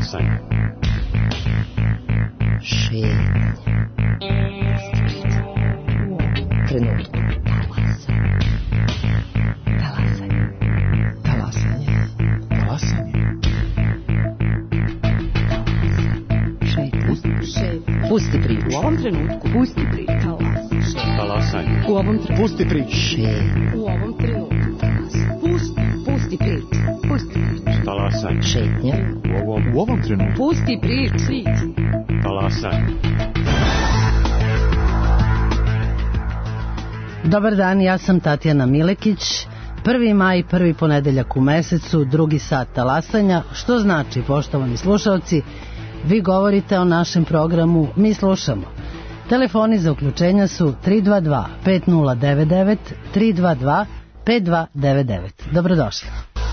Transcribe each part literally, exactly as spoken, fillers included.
Talasanje. Šetnja. Trenutku. Talasanje. Talasanje. Talasanje. Šetnja. Pusti priču. U ovom trenutku. Pusti priču. Talasanje. U ovom trenutku. Pusti priču. Šetnja. U ovom trenutku. Pusti. Pusti priču. Pusti priču. Talasanje. Šetnja. U ovom, u ovom trenutku. Pusti priču. Talasanje. Dobar dan, ja sam Tatjana Milekić. Prvi maj, prvi ponedeljak u mesecu, drugi sat talasanja, što znači, poštovani slušalci, vi govorite o našem programu, mi slušamo. Telefoni za uključenja su tri dva dva pet nula devet devet, tri dva dva pet dva devet devet. Dobrodošli.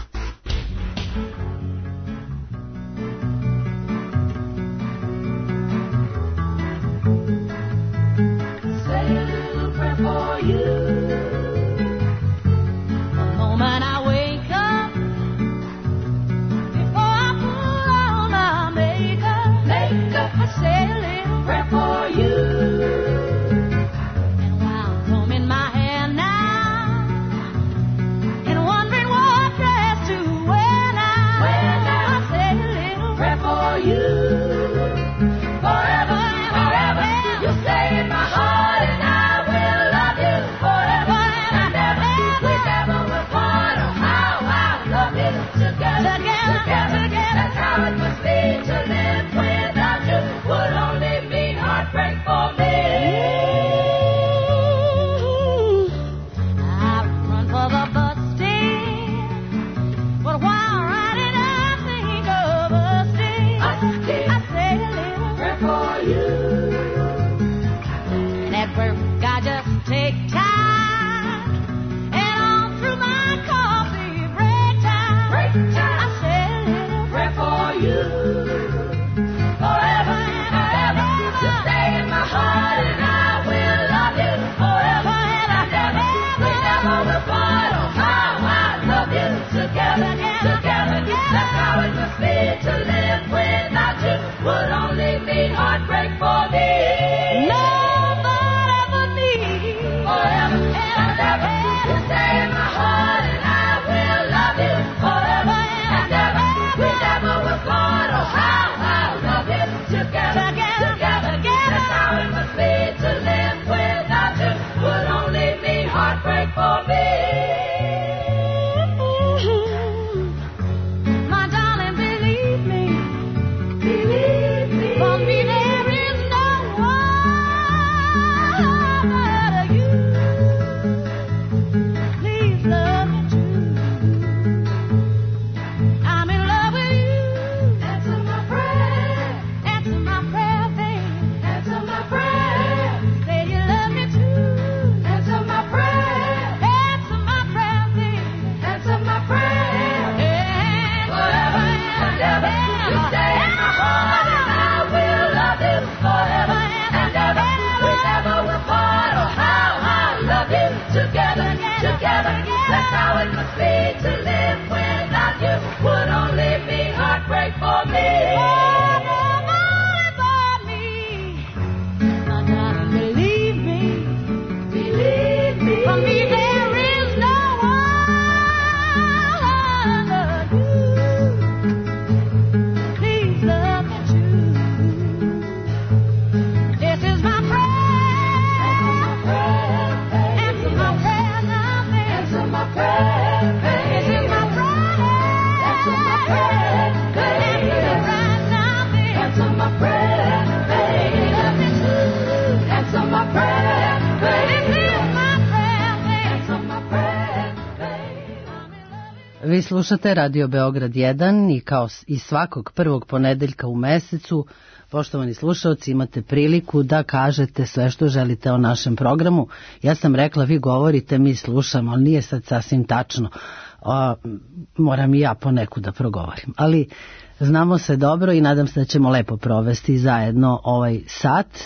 Vi slušate Radio Beograd jedan i kao i svakog prvog ponedeljka u mesecu, poštovani slušalci, imate priliku da kažete sve što želite o našem programu. Ja sam rekla, vi govorite, mi slušamo, ali nije sad sasvim tačno. A, moram i ja poneku da progovorim. Ali znamo se dobro i nadam se da ćemo lepo provesti zajedno ovaj sat.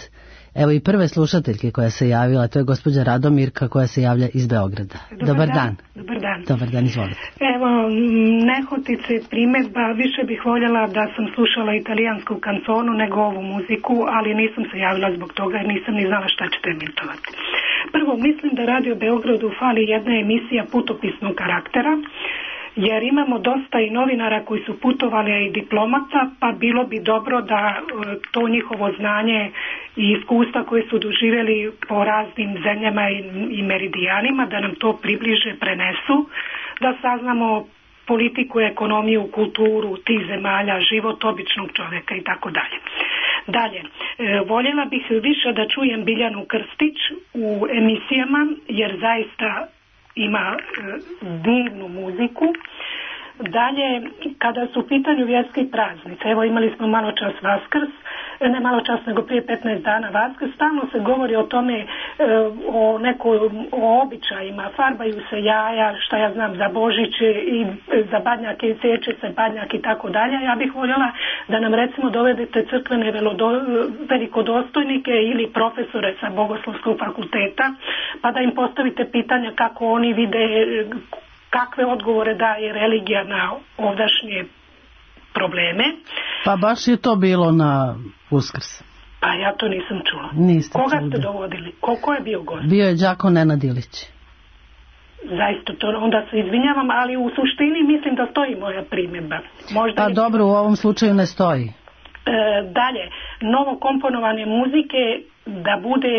Evo i prve slušateljke koja se javila, to je gospođa Radomirka koja se javlja iz Beograda. Dobar, Dobar dan. dan. Dobar dan. Dobar dan, izvolite. Evo, nehotice primjedba, više bih voljela da sam slušala italijansku kanconu nego ovu muziku, ali nisam se javila zbog toga jer nisam ni znala šta ćete emitovati. Prvo, mislim da Radio Beogradu fali jedna emisija putopisnog karaktera, jer imamo dosta i novinara koji su putovali i diplomata, pa bilo bi dobro da to njihovo znanje i iskustva koje su doživjeli po raznim zemljama i, i meridijanima, da nam to približe, prenesu, da saznamo politiku, ekonomiju, kulturu tih zemalja, život običnog čovjeka i tako dalje. Dalje, voljela bih više da čujem Biljanu Krstić u emisijama, jer zaista ima e, divnu muziku. Dalje, kada su u pitanju vjerski praznici, evo imali smo malo čas Vaskrs, ne malo čas nego prije petnaest dana Vaskrs, stalno se govori o tome, e, o nekoj, o običajima, farbaju se jaja, šta ja znam, za Božić i za badnjake i seče se badnjak i tako dalje. Ja bih voljela da nam recimo dovedete crkvene velodo, velikodostojnike ili profesore sa Bogoslovskog fakulteta, pa da im postavite pitanja kako oni vide, kakve odgovore daje religija na ovdašnje probleme. Pa baš je to bilo na Uskrs. Pa ja to nisam čula. Niste Koga čuli, ste da. dovodili? Ko, ko je bio gost? Bio je Đako Nenad Ilić. Zaista, to, onda se izvinjavam, ali u suštini mislim da stoji moja primjedba. Možda Pa je... dobro, u ovom slučaju ne stoji. E, dalje, novo komponovane muzike da bude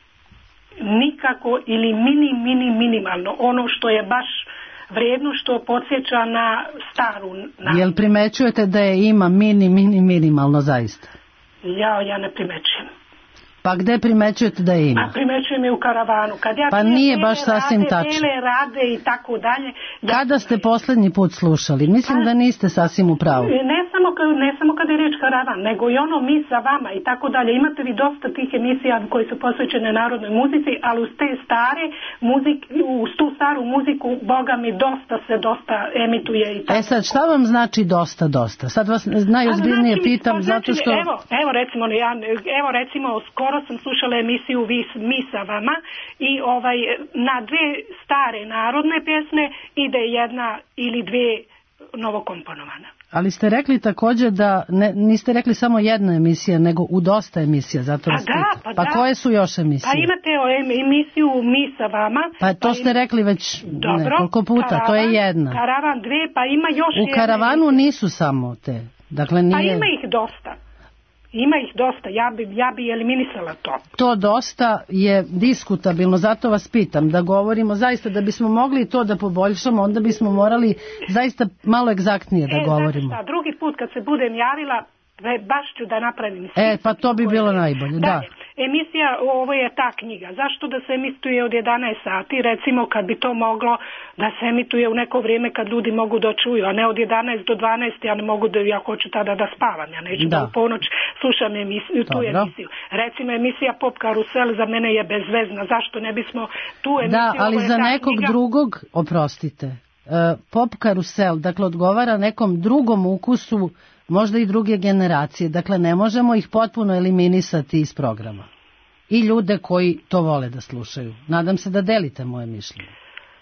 nikako ili mini, mini, minimalno. Ono što je baš vrijedno, što podsjeća na staru. Na... Jel primećujete da je ima mini, mini, minimalno zaista? Ja, ja ne primećujem. Pa gde primećujete da je ima? A primećujem je u karavanu. Kad ja pa nije baš sasvim rade, tačno. Tele rade i tako dalje. Ja... Kada ste posljednji put slušali? Mislim da niste sasvim u pravu. Ne samo, ne samo kada je riječ karavan, nego i ono mi sa vama i tako dalje. Imate vi dosta tih emisija koje su posvećene narodnoj muzici, ali uz te stare muzik, uz tu staru muziku, Boga mi, dosta se dosta emituje i tako. E sad, šta vam znači dosta, dosta? Sad vas najozbiljnije znači, pitam, znači, zato što... Evo, evo recimo, ja, evo recimo, skoro sam slušala emisiju Vi, Mi sa vama i ovaj, na dve stare narodne pjesme ide jedna ili dve novokomponovana. Ali ste rekli također da ne, niste rekli samo jedna emisija, nego u dosta emisija, zato vas pa da, pitam. Pa, pa da. koje su još emisije? Pa imate o emisiju Mi sa vama. Pa to pa ste im... rekli već Dobro, nekoliko puta, karavan, to je jedna. Karavan dve, pa ima još u jedna. U karavanu nisu samo te. Dakle, nije... Pa ima ih dosta. Ima ih dosta, ja bi, ja bi eliminisala to. To dosta je diskutabilno, zato vas pitam da govorimo zaista, da bismo mogli to da poboljšamo, onda bismo morali zaista malo egzaktnije da e, govorimo. Znači šta, drugi put kad se budem javila, baš ću da napravim. E, pa to bi bilo najbolje, da. Emisija, ovo je ta knjiga. Zašto da se emituje od jedanaest sati, recimo kad bi to moglo da se emituje u neko vrijeme kad ljudi mogu da čuju, a ne od jedanaest do dvanaest, ja ne mogu da, ja hoću tada da spavam, ja neću da, da u ponoć slušam emisiju, tu emisiju. Recimo emisija Pop Karusel za mene je bezvezna, zašto ne bismo tu emisiju... Da, ali za nekog knjiga... drugog, oprostite, uh, Pop Karusel, dakle odgovara nekom drugom ukusu, možda i druge generacije, dakle ne možemo ih potpuno eliminisati iz programa. I ljude koji to vole da slušaju. Nadam se da delite moje mišljenje.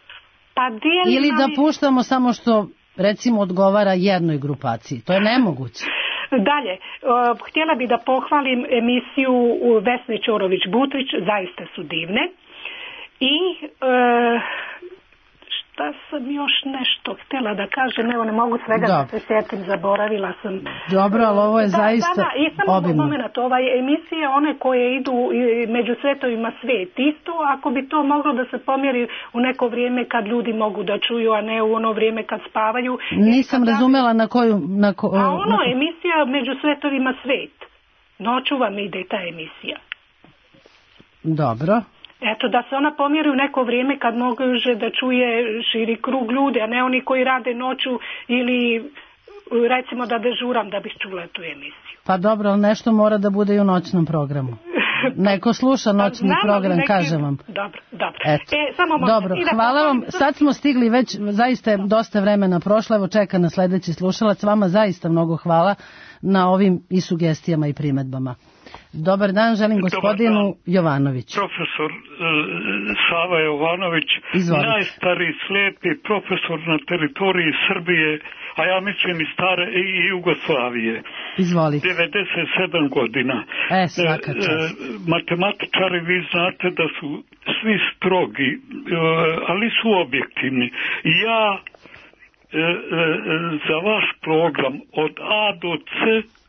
Pa dijelim, ili da ali... puštamo samo što recimo odgovara jednoj grupaciji. To je nemoguće. Dalje, uh, htjela bi da pohvalim emisiju Vesne Ćorović-Butrić, zaista su divne. I... Uh, šta sam još nešto htjela da kažem, evo ne mogu svega da, da se sjetim, zaboravila sam. Dobro, ali ovo je da, zaista da, da, i samo obimno. Moment, ovaj, emisije one koje idu među svetovima svijet, isto ako bi to moglo da se pomjeri u neko vrijeme kad ljudi mogu da čuju, a ne u ono vrijeme kad spavaju. Nisam kad razumela na koju... Na ko, a ono, na ko... emisija među svetovima svijet. Noću vam ide ta emisija. Dobro. Eto, da se ona pomjeri u neko vrijeme kad može da čuje širi krug ljudi, a ne oni koji rade noću ili recimo da dežuram da bih čula tu emisiju. Pa dobro, ali nešto mora da bude i u noćnom programu. Neko sluša noćni pa, program, neki... kažem vam. Dobro, dobro. Eto. E, samo dobro, da hvala vam. Sad smo stigli već, zaista je dosta vremena prošlo, evo čeka na sljedeći slušalac. Vama zaista mnogo hvala na ovim i sugestijama i primjedbama. Dobar dan, želim gospodinu Jovanoviću. Profesor e, Sava Jovanović, Izvolite. najstariji slijepi profesor na teritoriji Srbije, a ja mislim i stare i Jugoslavije. Izvolite. devedeset sedam godina. E, svaka čast. E, matematičari, vi znate da su svi strogi, e, ali su objektivni. Ja e, e, za vaš program od A do C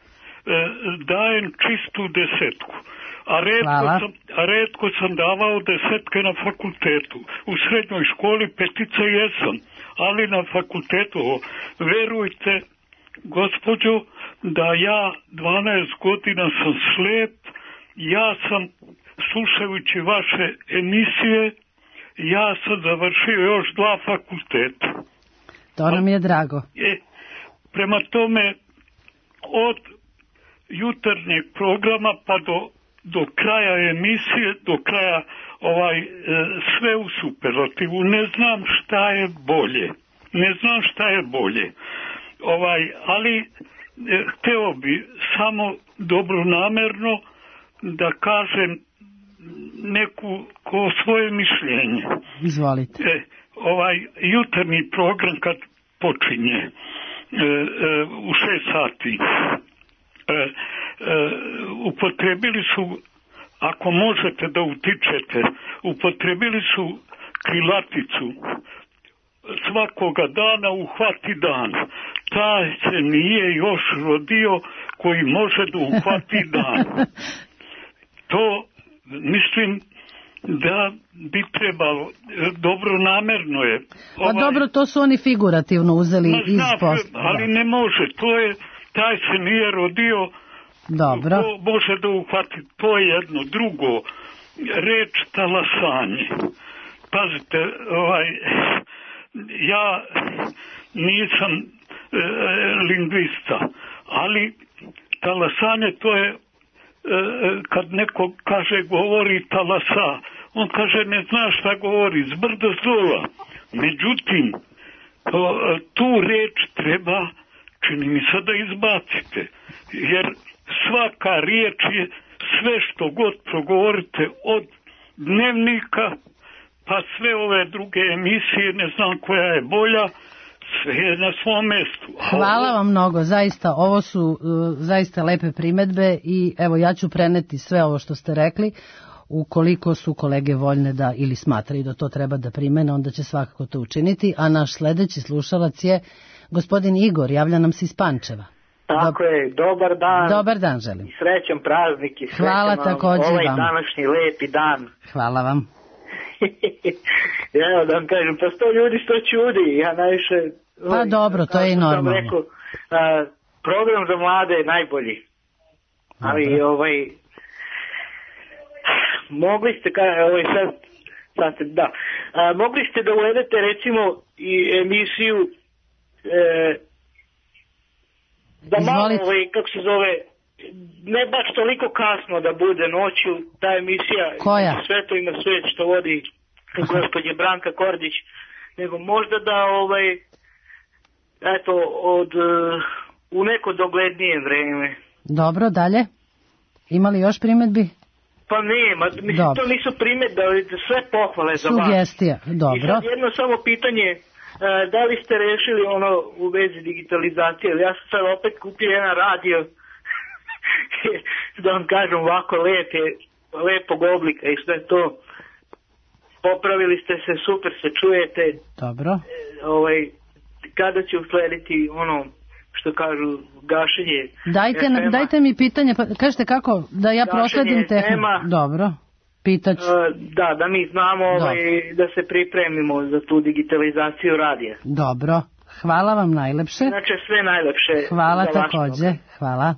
dajem čistu desetku. A redko, sam, a redko sam davao desetke na fakultetu. U srednjoj školi petice jesam, ali na fakultetu, verujte, gospođo, da ja dvanaest godina sam slijep, ja sam, slušajući vaše emisije, ja sam završio još dva fakulteta. To nam je drago. E, prema tome, od jutarnjeg programa pa do, do kraja emisije, do kraja ovaj e, sve u superlativu. Ne znam šta je bolje. Ne znam šta je bolje. Ovaj, ali e, hteo bi samo dobronamerno da kažem neku ko svoje mišljenje. Izvolite. E, ovaj jutarnji program kad počinje e, e, u šest sati E, e, upotrebili su, ako možete da utičete, upotrebili su krilaticu svakoga dana uhvati dan. Taj se nije još rodio koji može da uhvati dan. To mislim da bi trebalo, dobro namerno je. Ovaj, pa dobro, to su oni figurativno uzeli ma, iz zna, posta. Ali ne može, to je, taj se nije rodio. Dobro. Ko može da uhvati, to je jedno. Drugo, reč talasanje. Pazite, ovaj, ja nisam e, lingvista, ali talasanje to je e, kad neko kaže govori talasa, on kaže ne zna šta govori, zbrdo zdola. Međutim, to, tu reč treba, čini mi se da izbacite, jer svaka riječ je sve što god progovorite od dnevnika pa sve ove druge emisije, ne znam koja je bolja, sve je na svom mjestu. Hvala vam mnogo, zaista, ovo su uh, zaista lepe primedbe i evo ja ću preneti sve ovo što ste rekli. Ukoliko su kolege voljne da ili smatraju da to treba da primene, onda će svakako to učiniti, a naš sledeći slušalac je gospodin Igor, javlja nam se iz Pančeva. Tako je, dobar dan. Dobar dan želim. I srećan praznik i srećan Hvala vam također ovaj vam. današnji lepi dan. Hvala vam. Evo da vam kažem, pa sto ljudi sto čudi, ja najviše... Pa ovaj, dobro, to je i normalno. Rekao, a, program za mlade je najbolji. Dobro. Ali ovaj... Mogli ste, ovaj sad, sad ste, da, a, mogli ste da uvedete recimo i emisiju e, da malo, ovaj, kako se zove, ne baš toliko kasno da bude noću, ta emisija. Koja? Sve to ima svet što vodi gospođe Branka Kordić, nego možda da, ovaj, eto, od, u neko doglednije vreme. Dobro, dalje? Ima li još primjedbi? Pa nema, mislim, dobro. To nisu primjedbe, sve pohvale za vas. Sugestija, dobro. I sad jedno samo pitanje, da li ste rešili ono u vezi digitalizacije, ja sam sad opet kupio jedan radio, da vam kažem ovako lepe, lepog oblika i sve to, popravili ste se, super se čujete. Dobro. Ovaj, kada će uslediti ono što kažu gašenje dajte, F M-a. Dajte mi pitanje, pa kažete kako da ja prosledim tehniku. Dobro, pitać. Uh, da, da mi znamo ovaj, da se pripremimo za tu digitalizaciju radija. Dobro, hvala vam najlepše. Znači sve najlepše. Hvala takođe, hvala.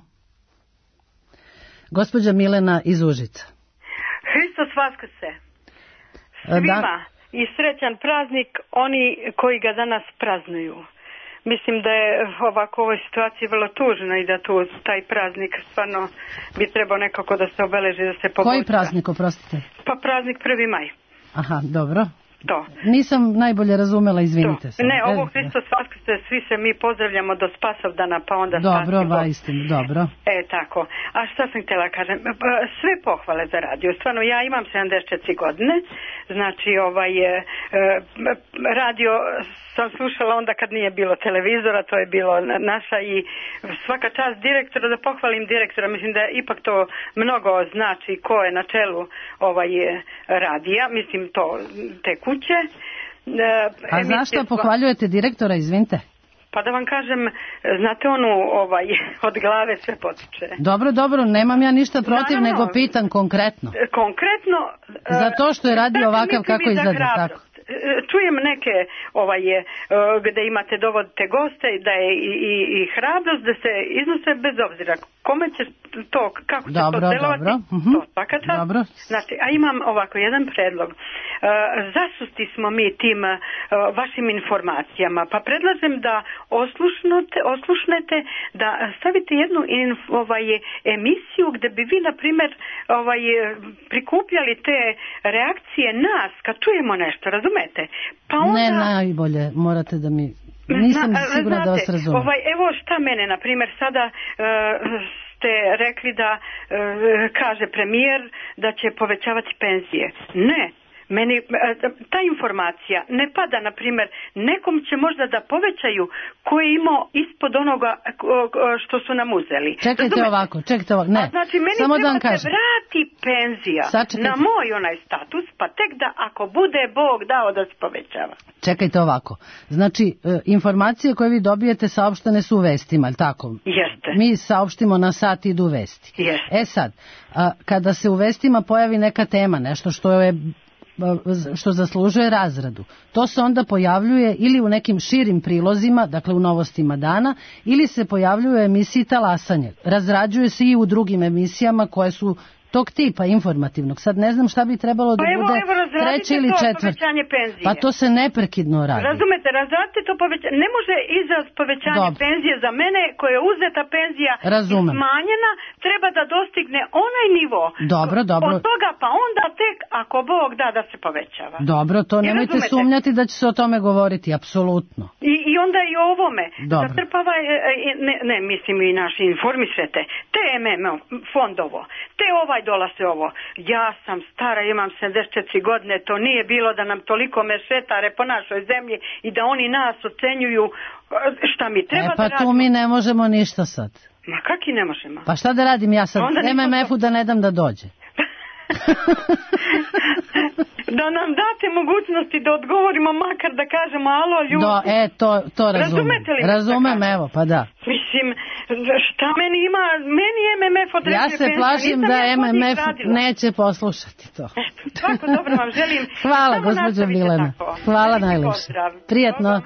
Gospođa Milena iz Užica. Hristos Vaskrse. Svima da. I srećan praznik oni koji ga danas praznuju. Mislim da je ovako u ovoj situaciji vrlo tužno i da tu taj praznik stvarno bi trebao nekako da se obeleži, da se poboljša. Koji praznik, oprostite? Pa praznik prvi maj. Aha, dobro. to. Nisam najbolje razumela, izvinite se. Ne, ovo Hristos Vaskrse, svi se mi pozdravljamo do Spasovdana, pa onda dobro, spasimo. va, istinu, dobro. E, tako. A šta sam htjela kažem? Sve pohvale za radio. Stvarno, ja imam sedamdeset četiri godine, znači ovaj e, radio sam slušala onda kad nije bilo televizora, to je bilo naša i svaka čast direktora, da pohvalim direktora, mislim da ipak to mnogo znači ko je na čelu ovaj radija, mislim to te kuće. A e, zašto pohvaljujete direktora, izvinite? Pa da vam kažem, znate onu ovaj, od glave sve potiče. Dobro, dobro, nemam ja ništa protiv, naravno, nego pitam konkretno. Konkretno... Zato što je radio ovakav kako izgleda, tako. Čujem neke ovaj, gde imate, dovodite goste, da je i, i, i hrabrost, da se iznose bez obzira kome će to, kako će dobro, to delovati, dobro. Uh-huh. to svaka čast. Dobro. Znači, a imam ovako jedan predlog. Uh, zasusti smo mi tim uh, vašim informacijama, pa predlažem da oslušnete, oslušnete da stavite jednu inf, ovaj, emisiju gde bi vi, na primjer, ovaj, prikupljali te reakcije nas, kad čujemo nešto, razumete? Pa onda... Ne, najbolje, morate da mi... Nisam Zna, sigurna znate, da vas razumem. Ovaj, evo šta mene, na primjer, sada uh, ste rekli da uh, kaže premijer da će povećavati penzije. Ne. Meni ta informacija ne pada, na primjer, nekom će možda da povećaju koji je imao ispod onoga što su nam uzeli. Čekajte Razumete? ovako, čekajte ovako, ne, znači, meni samo da vam kažem. Se vrati penzija Sačekajte. na moj onaj status, pa tek da ako bude Bog dao da se povećava. Čekajte ovako, znači informacije koje vi dobijete saopštene su u vestima, ali tako? Jeste. Mi saopštimo na sat, idu vesti. Jeste. E sad, a, kada se u vestima pojavi neka tema, nešto što je što zaslužuje razradu. To se onda pojavljuje ili u nekim širim prilozima, dakle u novostima dana, ili se pojavljuje u emisiji Talasanje. Razrađuje se i u drugim emisijama koje su tog tipa informativnog. Sad ne znam šta bi trebalo da pa bude evo, evo, treće ili četvrće. Pa to se neprekidno radi. Razumete, razradite to povećanje. Ne može izraz povećanje Dobre. penzije za mene koja je uzeta penzija Razumem. i smanjena, treba da dostigne onaj nivo. Dobro, dobro. Od toga pa onda tek ako Bog da da se povećava. Dobro, to I nemojte razumete? sumnjati da će se o tome govoriti, apsolutno. I, i onda i o ovome. Dobro. Zatrpava, ne, ne, mislim i naši informisvete, te M M O fondovo, te ovaj dolaze ovo. Ja sam stara, imam sedamdeset četiri godine, to nije bilo da nam toliko mešetare po našoj zemlji i da oni nas ocenjuju šta mi treba e, pa da radimo. tu mi ne možemo ništa sad. Ma kaki ne možemo? Pa šta da radim ja sad? M M F-u da ne dam da dođe. Da nam date mogućnosti da odgovorimo, makar da kažemo alo ljudi. Do, e, to, to razumem. Razumem, evo, pa da. Mislim, šta meni ima, meni M M F određuje Ja se pensa, plašim da ja M M F neće poslušati to. Eto, svako dobro vam želim. Hvala, gospođo Milena. Hvala najlepše. Prijetno.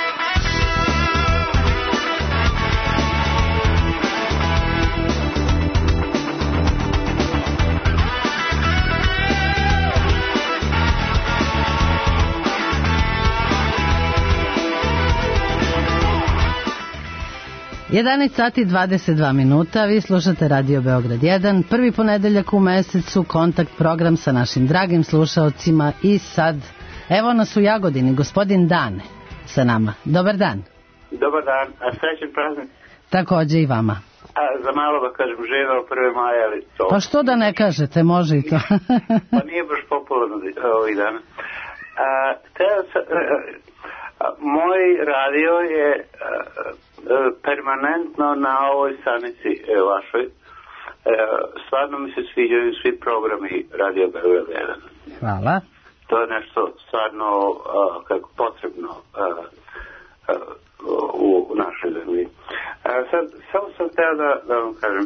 jedanaest sati dvadeset dva minuta, vi slušate Radio Beograd jedan, prvi ponedeljak u mesecu, kontakt program sa našim dragim slušaocima i sad, evo nas u Jagodini, gospodin Dane sa nama. Dobar dan. Dobar dan, a srećen praznik. Takođe i vama. A za malo da kažem živeo prve maja, ali to... Pa što da ne kažete, može i to. Pa nije baš popularno ovih dana. A, teo sa, a, a, moj radio je... A, permanentno na ovoj stanici e, vašoj. E, stvarno mi se sviđaju svi programi Radio Beograd jedan. Hvala. To je nešto stvarno a, kako potrebno a, a, u, u našoj zemlji. A, sad, samo sam htio da, da vam kažem.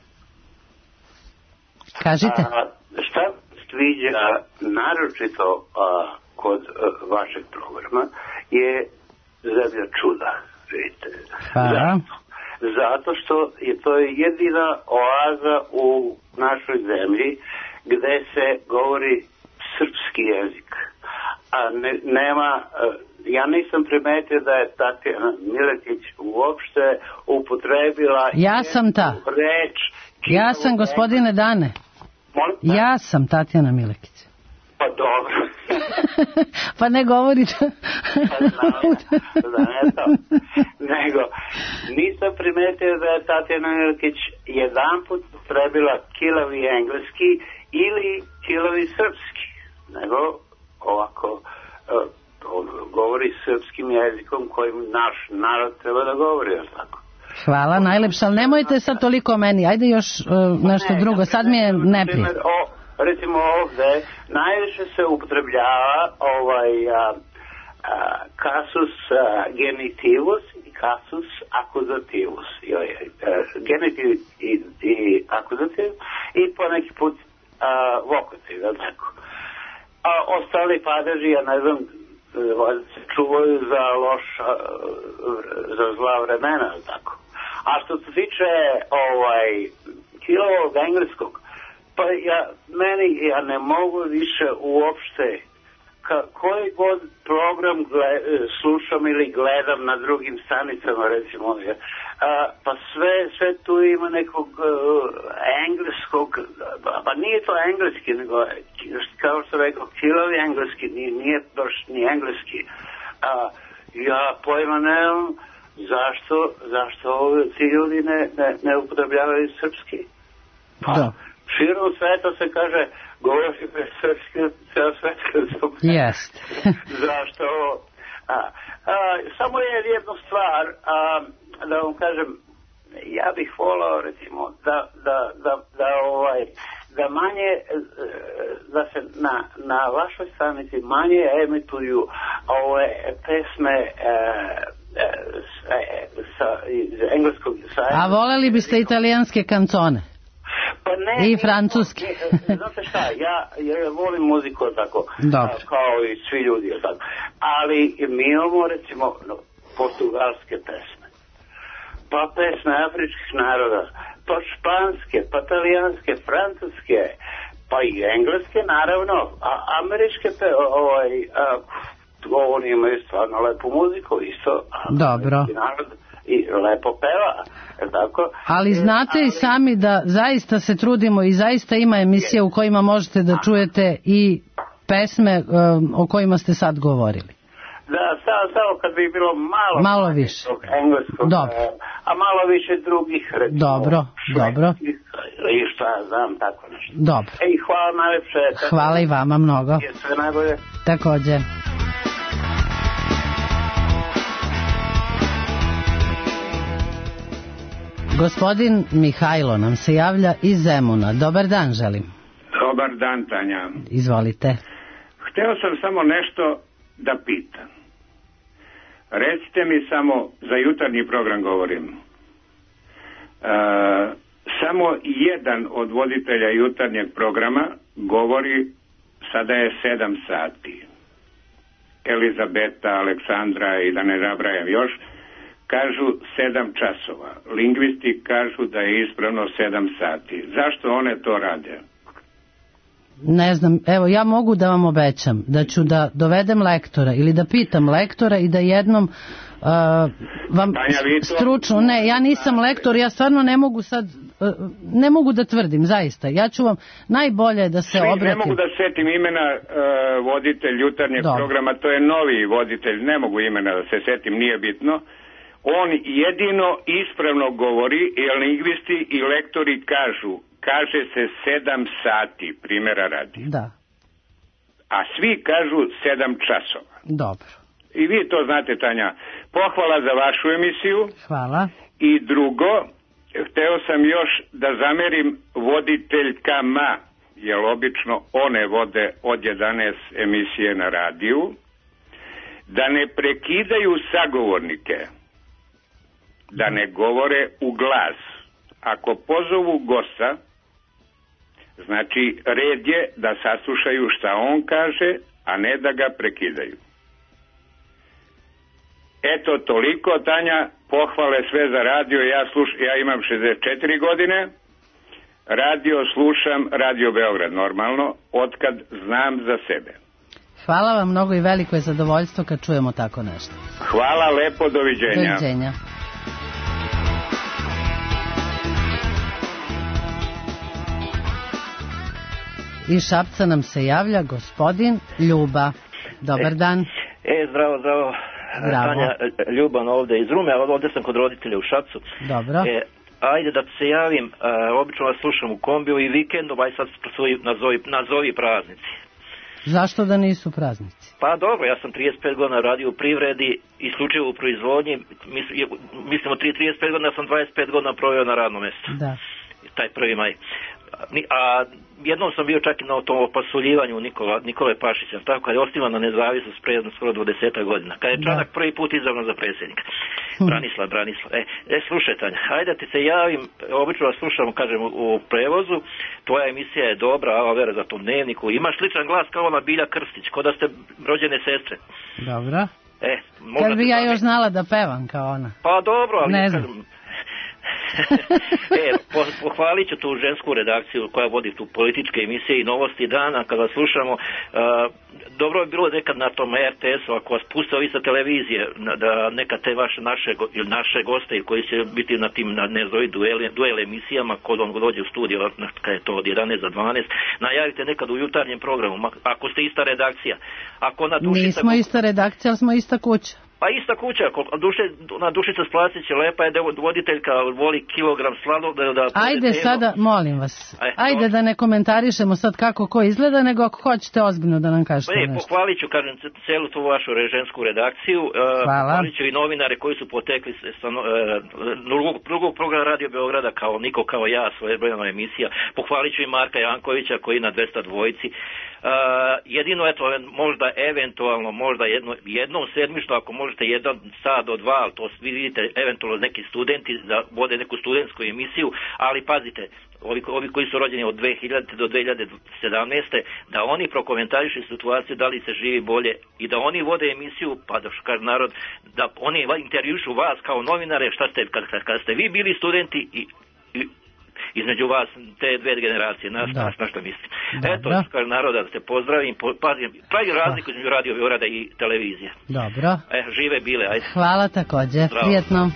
Kažite. A, šta sviđa naročito a, kod a, vašeg programa je Zemlja čuda. Hvala. Zato što je to jedina oaza u našoj zemlji gde se govori srpski jezik. A ne, nema, ja nisam primetio da je Tatjana Miletić uopšte upotrebila ja sam ta. reč. Ja sam, gospodine Dane. Molim? Ja sam Tatjana Miletić. Pa dobro. Pa ne govori. Da, ne to. Nego, nisam primetio da je Tatjana Miletić jedan put trebila kilavi engleski ili kilavi srpski. Nego, ovako, govori srpskim jezikom kojim naš narod treba da govori, jel tako? Hvala, najlepša, ali nemojte sad toliko o meni, ajde još uh, nešto ne, drugo, sad mi je neprijatno. Recimo ovde, najviše se upotrebljava ovaj a, a, kasus a, genitivus i kasus akuzativus. Genitiv i, i akuzativ i po neki put a, vokativ, jel tako? A ostali padeži, ja ne znam, se čuvaju za loša, za zla vremena, jel tako? A što se tiče ovaj, kilovog engleskog, pa ja, meni, ja ne mogu više uopšte, ka, koji god program gled, slušam ili gledam na drugim stanicama, recimo, ja, a, pa sve, sve tu ima nekog uh, engleskog, pa nije to engleski, nego, kao što rekao, kilovi engleski, nije, nije baš ni engleski. A, ja pojma nemam, zašto, zašto ti ljudi ne, ne, ne upotrebljavaju srpski? Pa, da. Širom sveta se kaže, govori srpski, ceo svet kad Jest. Zašto? A, a, samo je jedna stvar, a, da vam kažem, ja bih volao, recimo, da, da, da, da, ovaj, da manje, da se na, na vašoj stranici manje emituju ove pesme e, e, sa, iz engleskog sajta. A voleli biste italijanske kancone? Pa ne, i francuski. Ne, znate šta, ja, ja volim muziku tako, a, kao i svi ljudi, tako. Ali mi imamo recimo no, portugalske pesme, pa pesme afričkih naroda, pa španske, pa talijanske, francuske, pa i engleske naravno, a američke pe, ovaj, a, oni imaju stvarno lepu muziku isto, a dobro. Narod i lepo peva, tako? Ali znate ali... i sami da zaista se trudimo i zaista ima emisija u kojima možete da čujete i pesme um, o kojima ste sad govorili. Da, samo, samo kad bi bilo malo, malo više engleskog, dobro. A malo više drugih, recimo. Dobro, dobro. I šta znam, tako nešto. Dobro. Ej, hvala najlepše. Hvala i vama mnogo. Je sve najbolje. Također. Gospodin Mihajlo nam se javlja iz Zemuna. Dobar dan želim. Dobar dan, Tanja. Izvolite. Hteo sam samo nešto da pitam. Recite mi samo, za jutarnji program govorim, e, samo jedan od voditelja jutarnjeg programa govori, sada je sedam sati. Elizabeta, Aleksandra i da ne nabrajam još, kažu sedam časova. Lingvisti kažu da je ispravno sedam sati. Zašto one to rade? Ne znam, evo ja mogu da vam obećam da ću da dovedem lektora ili da pitam lektora i da jednom uh, vam Tanja, stručno, ne, ja nisam lektor, ja stvarno ne mogu sad, uh, ne mogu da tvrdim, zaista, ja ću vam najbolje da se Svi, obratim. Ne mogu da setim imena uh, voditelj jutarnjeg Dobre. programa, to je novi voditelj, ne mogu imena da se setim, nije bitno. On jedino ispravno govori, jer lingvisti i lektori kažu, kaže se sedam sati, primjera radi. Da. A svi kažu sedam časova. Dobro. I vi to znate, Tanja. Pohvala za vašu emisiju. Hvala. I drugo, hteo sam još da zamerim voditeljkama, jer obično one vode od jedanaest emisije na radiju, da ne prekidaju sagovornike, da ne govore u glas. Ako pozovu gosta, znači red je da saslušaju šta on kaže, a ne da ga prekidaju. Eto toliko, Tanja, pohvale sve za radio. Ja, sluš, ja imam šezdeset četiri godine, radio slušam, Radio Beograd normalno, otkad znam za sebe. Hvala vam mnogo i veliko je zadovoljstvo kad čujemo tako nešto. Hvala lepo, doviđenja. Doviđenja. Iz Šapca nam se javlja gospodin Ljuba. Dobar e, dan. E, zdravo, zdravo. Bravo. Tanja Ljuban ovde iz Rume, ali ovde sam kod roditelja u Šapcu. Dobro. E, ajde da se javim, a, obično vas slušam u kombiju i vikendom, aj sad svoji nazovi, nazovi praznici. Zašto da nisu praznici? Pa dobro, ja sam trideset pet godina radio u privredi, isključivo u proizvodnji, mislimo trideset pet godina, sam dvadeset pet godina proveo na radnom mjestu. Da. Taj prvi maj. A jednom sam bio čak i na tom opasuljivanju Nikola, Nikole Pašića, tako kad je osnivan na nezavisnost prije skoro dvadeset godina. Kad je Čanak prvi put izabran za predsjednika. Branislav, Branislav. E, e slušaj Tanja, hajde da ti se javim, obično vas slušam, kažem, u, u prevozu, tvoja emisija je dobra, a vera za tom dnevniku. Imaš sličan glas kao ona Bilja Krstić, ko da ste rođene sestre. Dobro. E, kad bi ja još znala da pevam kao ona. Pa dobro, ali ne znam. Kažem, e, po, pohvalit ću tu žensku redakciju koja vodi tu političke emisije i novosti dana kada slušamo. Uh, dobro je bilo nekad na tom er te esu ako vas puste ovi sa televizije da neka te vaše naše, naše goste koji će biti na tim na nezovi duel, duel emisijama kod on dođe u studio kad je to od jedanaest do dvanaest najavite nekad u jutarnjem programu ako ste ista redakcija. Ako na Dušica, nismo ista redakcija, ali smo ista kuća. Pa ista kuća, duše, na Dušica Splasić je lepa, je voditeljka, voli kilogram slano. Da, da ajde sada, molim vas, Aj, ajde to... da ne komentarišemo sad kako ko izgleda, nego ako hoćete ozbiljno da nam kažete e, nešto. Pohvalit ću, kažem, celu tu vašu žensku redakciju, pohvalit ću i novinare koji su potekli sa drugog, drugog programa Radio Beograda, kao Niko, kao ja, svojevremena emisija, pohvalit ću i Marka Jankovića koji na dvesta dvojici. Uh, jedino, eto, možda eventualno, možda jedno, jednom sedmištu, ako možete jedan sat do dva, ali to vi vidite, eventualno neki studenti da vode neku studentsku emisiju, ali pazite, ovi, ovi koji su rođeni od dve hiljadite do dve hiljade sedamnaeste da oni prokomentarišu situaciju da li se živi bolje i da oni vode emisiju, pa da kaže narod, da oni intervjušu vas kao novinare, šta ste, kad, kad ste vi bili studenti i, i između vas te dve generacije, na, na, na što mislim. Da, eto, da. Kaže naroda da se pozdravim, po, pazim, pravi razliku između Radio Beograda i televizije. Dobro. E, žive bile, ajde. Hvala također, Bravo. Prijetno.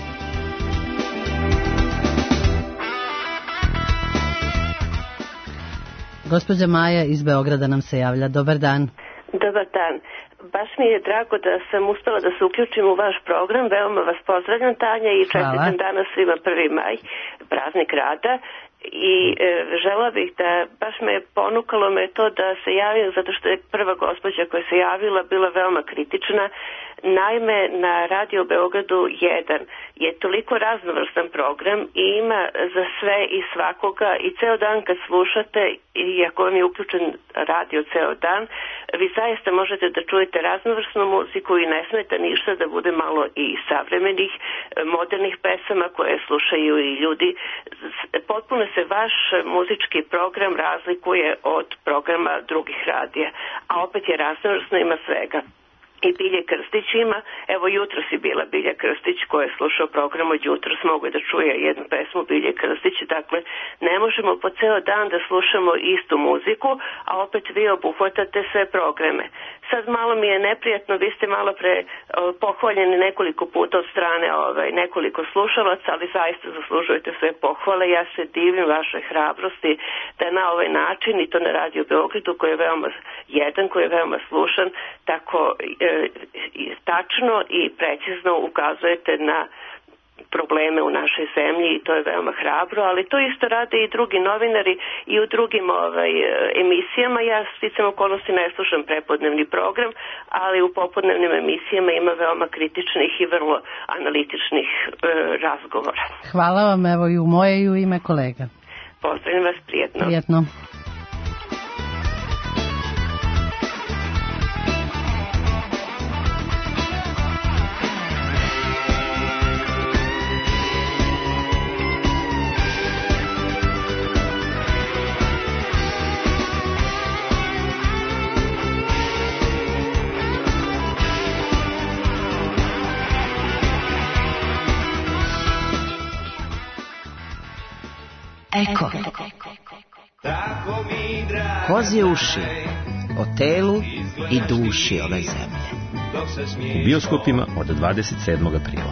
Gospođa Maja iz Beograda nam se javlja. Dobar dan. Dobar dan. Baš mi je drago da sam uspela da se uključim u vaš program. Veoma vas pozdravljam, Tanja, i čestitam danas svima prvi maj, praznik rada. I e, žela bih da, baš me ponukalo me to da se javim zato što je prva gospođa koja se javila bila veoma kritična. Naime, na Radio Beogradu jedan je toliko raznovrstan program i ima za sve i svakoga i ceo dan kad slušate, i ako vam je uključen radio ceo dan, vi zaista možete da čujete raznovrsnu muziku i ne smeta ništa da bude malo i savremenih, modernih pesama koje slušaju i ljudi. Potpuno se vaš muzički program razlikuje od programa drugih radija, a opet je raznovrsno, ima svega. I Bilje Krstić ima, evo jutros je bila Bilja Krstić koja je slušao program od jutros, mogu da čuje jednu pesmu Bilje Krstić, dakle ne možemo po ceo dan da slušamo istu muziku, a opet vi obuhvatate sve programe. Sad malo mi je neprijatno, vi ste malo pre o, pohvaljeni nekoliko puta od strane ovaj, nekoliko slušalaca, ali zaista zaslužujete sve pohvale, ja se divim vašoj hrabrosti da na ovaj način, i to na Radio Beogradu koji je veoma jedan, koji je veoma slušan, tako e, tačno i precizno ukazujete na probleme u našoj zemlji i to je veoma hrabro, ali to isto rade i drugi novinari i u drugim ovaj, emisijama. Ja sticam okolnosti ne slušam prepodnevni program, ali u popodnevnim emisijama ima veoma kritičnih i vrlo analitičnih e, razgovora. Hvala vam, evo i u moje i u ime kolega. Pozdravim vas, prijetno. Prijetno. Eko. Kozje uši o telu i duši ove zemlje. U bioskopima od dvadeset sedmog aprila.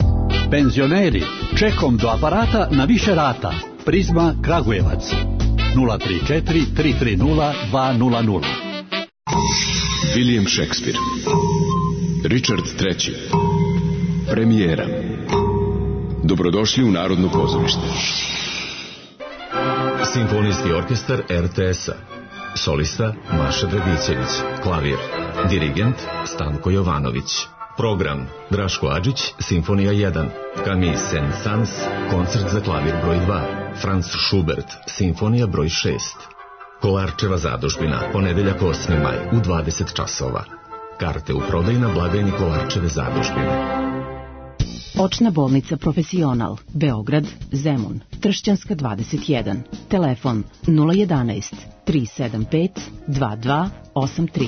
Penzioneri, čekom do aparata na više rata. Prizma Kragujevac. nula tri četiri tri tri nula dva nula nula. William Shakespeare, Richard treći, premijera. Dobrodošli u Narodno pozorište. Simfonijski orkestar er te es-a. Solista Maša Dragićević, klavir. Dirigent Stanko Jovanović. Program Draško Adžić, Simfonija jedan. Camille Saint-Saëns, koncert za klavir broj dva. Franz Schubert, Simfonija broj šest. Kolarčeva zadužbina, ponedeljak osmi maj u dvadeset časova. Karte u prodaju na blagajni Kolarčeve zadužbine. Očna bolnica Profesional, Beograd, Zemun, Tršćanska dvadeset jedan. Telefon nula jedanaest tri sedam pet dva dva osam tri.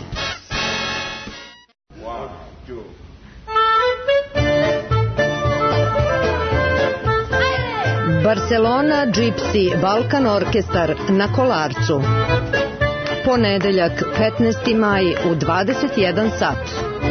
Barcelona Gypsy Balkan Orkestar na Kolarcu. Ponedeljak petnaesti maj u dvadeset jedan sat.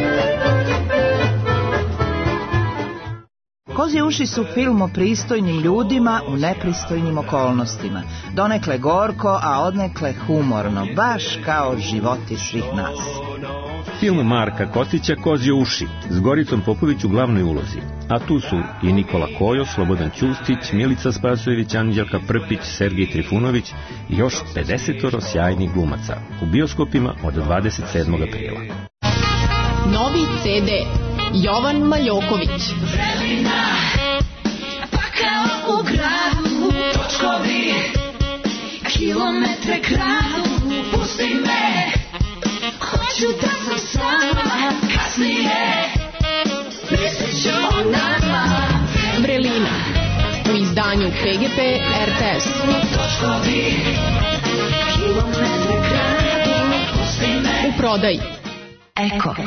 Kozje uši su film o pristojnim ljudima u nepristojnim okolnostima. Donekle gorko, a odnekle humorno, baš kao životi svih nas. Film Marka Kostića Kozje uši, s Goricom Popović u glavnoj ulozi. A tu su i Nikola Kojo, Slobodan Ćustić, Milica Spasojević, Anđelka Prpić, Sergij Trifunović i još pedesetoro sjajnih glumaca. U bioskopima od dvadeset sedmog aprila. Novi ce de Jovan Maljoković. Vrelina, pa kao u gradu, točkovi, kilometre kradu, pusti me, hoću da sam sama, kasnije, mislit ću o nama. Vrelina, u izdanju pe ge pe er te es. Točkovi, kilometre kradu, pusti me. U prodaji Eko.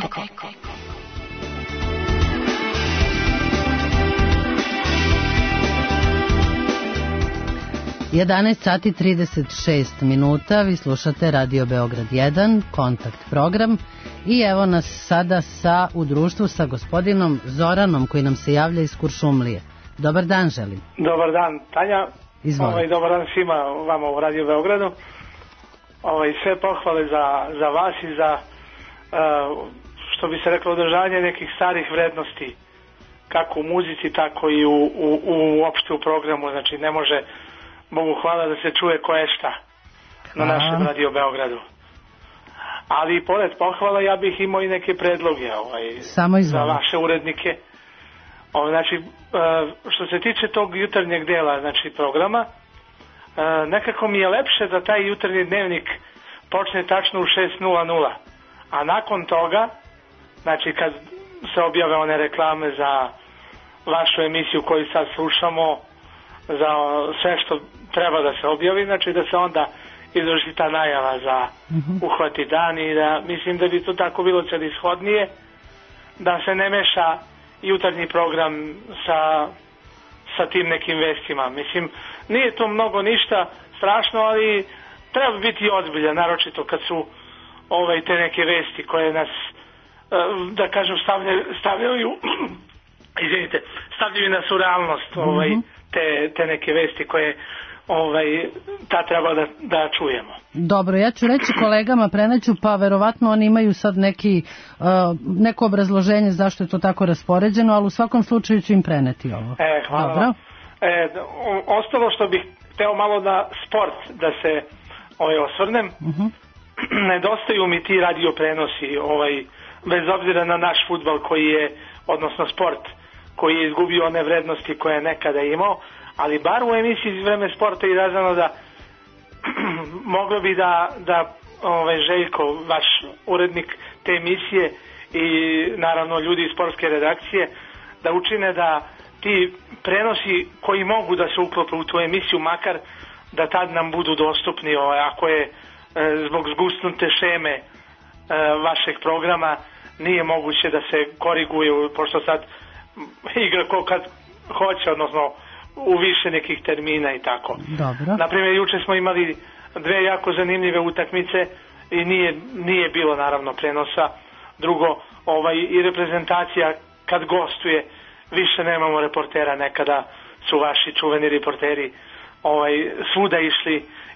jedanaest sati trideset šest minuta, vi slušate Radio Beograd jedan, kontakt program i evo nas sada sa, u društvu sa gospodinom Zoranom koji nam se javlja iz Kuršumlije. Dobar dan želim. Dobar dan Tanja. Izvolite. Ovaj, dobar dan svima vama u Radio Beogradu. Ovaj, sve pohvale za, za vas i za uh, što bi se reklo održavanje nekih starih vrednosti kako u muzici tako i u, u, u uopšte u programu, znači ne može Bogu hvala da se čuje koje šta na našem Radio Beogradu. Ali i pored pohvala ja bih imao i neke predloge ovaj, za vaše urednike. Ovaj, znači, što se tiče tog jutarnjeg dela znači, programa, nekako mi je lepše da taj jutarnji dnevnik počne tačno u šest nula nula. A nakon toga, znači kad se objave one reklame za vašu emisiju koju sad slušamo, za sve što treba da se objavi, znači da se onda izvrši ta najava za mm-hmm. uhvati dan i da mislim da bi to tako bilo celishodnije, da se ne meša jutarnji program sa, sa tim nekim vestima. Mislim, nije to mnogo ništa strašno, ali treba biti ozbiljan, naročito kad su ovaj, te neke vesti koje nas, da kažem, stavljaju, stavljaju izvinite, stavljaju nas u realnost, ovaj, mm-hmm. te, te neke vesti koje ovaj, ta treba da, da čujemo. Dobro, ja ću reći kolegama, preneću, pa verovatno oni imaju sad neki, uh, neko obrazloženje zašto je to tako raspoređeno, ali u svakom slučaju ću im preneti ovo. E, hvala. Dobro. E, ostalo što bih hteo malo da sport, da se ovaj, osvrnem, uh-huh. nedostaju mi ti radio prenosi, ovaj, bez obzira na naš fudbal koji je, odnosno sport, koji je izgubio one vrednosti koje je nekada imao, ali bar u emisiji Vreme sporta je izraženo da moglo bi da, da ovaj, Željko, vaš urednik te emisije i naravno ljudi iz sportske redakcije, da učine da ti prenosi koji mogu da se uklope u tu emisiju, makar da tad nam budu dostupni, ovaj, ako je e, zbog zgusnute šeme e, vašeg programa nije moguće da se koriguju, pošto sad igra ko kad hoće, odnosno u više nekih termina i tako. Dobro. Naprimjer, juče smo imali dve jako zanimljive utakmice i nije, nije bilo naravno prenosa. Drugo, ovaj, i reprezentacija kad gostuje, više nemamo reportera, nekada su vaši čuveni reporteri ovaj, svuda išli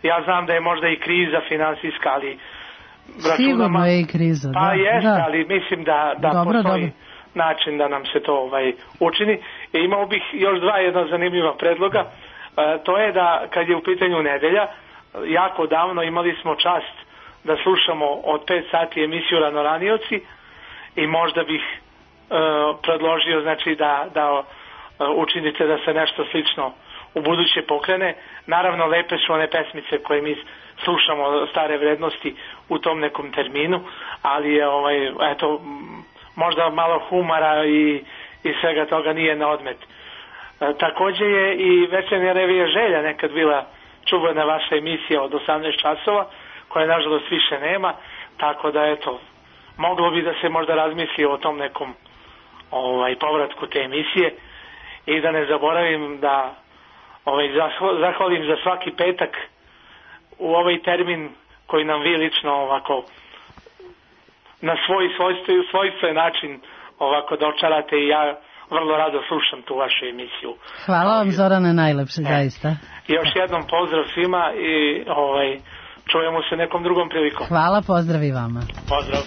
Ja znam da je možda i kriza finansijska, ali sigurno je i kriza. Pa da, jeste, da. ali mislim da, da dobro, postoji dobro. način da nam se to ovaj, učini. I imao bih još dva jedna zanimljiva predloga. E, to je da kad je u pitanju nedelja, jako davno imali smo čast da slušamo od pet sati emisiju Ranoranioci i možda bih e, predložio znači da, da e, učinite da se nešto slično u buduće pokrene. Naravno, lepe su one pesmice koje mi slušamo, stare vrednosti u tom nekom terminu, ali je ovaj, eto, možda malo humora i, i svega toga nije na odmet. E, također je i Večernja revija želja nekad bila čuvena vaša emisija od osamnaest časova, koje nažalost više nema, tako da eto, moglo bi da se možda razmisli o tom nekom ovaj, povratku te emisije i da ne zaboravim da ovaj, zahvalim za svaki petak u ovaj termin koji nam vi lično ovako na svoj svojstven, svojstven način ovako dočarate i ja vrlo rado slušam tu vašu emisiju. Hvala vam Zorane najlepše, e. zaista. I još jednom pozdrav svima i ovaj, čujemo se nekom drugom prilikom. Hvala, pozdrav i vama. Pozdrav.